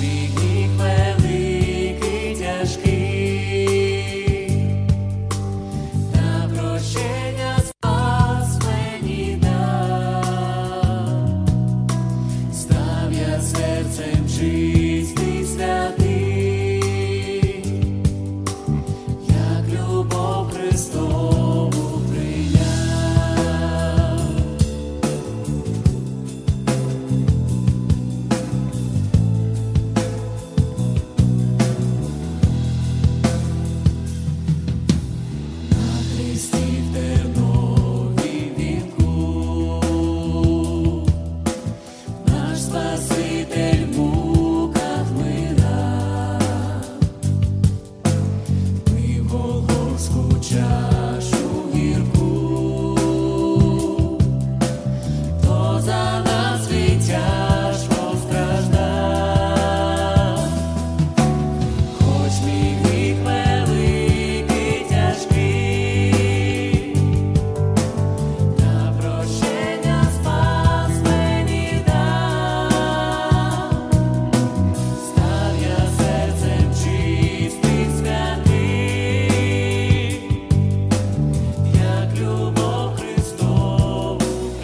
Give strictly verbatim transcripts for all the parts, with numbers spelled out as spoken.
мій гріх великий, тяжкий, та прощення спас мені дав. Став я серцем чистий, святий, як любов Христову прийняв. На хресті в тернові вінку наш Спаситель в муках вмирав, пив голгофську чашу гірку, то за нас він тяжко страждав. Хоч мій гріх великий, тяжкий, та прощення спас мені дав. Став я серцем чистий, святий, як любов Христову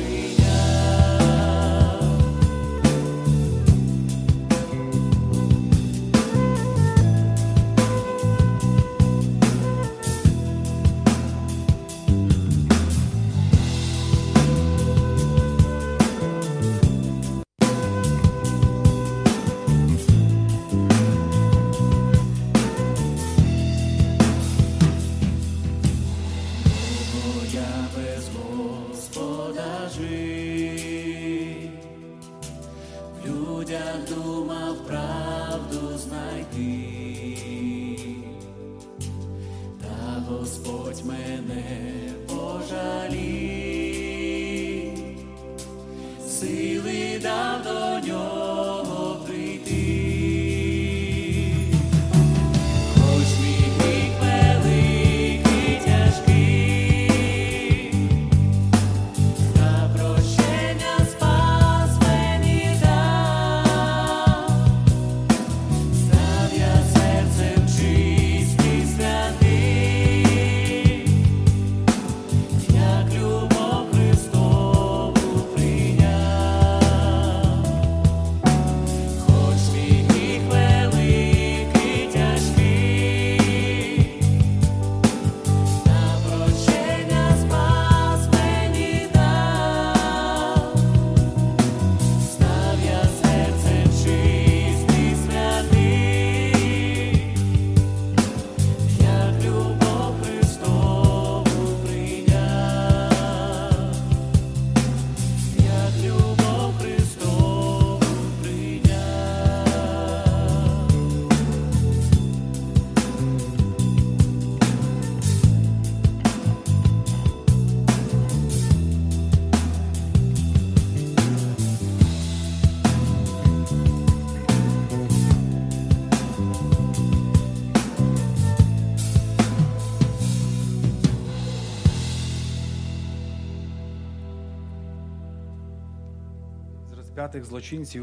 прийняв. Бо я без Господа жив, в людях думав правду знайти, та Господь мене пожалів, сили дав до нього прийти. Хоч мій гріх великий, тяжкий, та прощення спас мені дав. Став я серцем чистий, святий, як любов Христову прийняв. Хоч мій гріх великий, тяжкий, та прощення спас мені дав. Став я серцем чистий, святий, як любов Христову прийняв. Як любов Христову З розп'ятих злочинців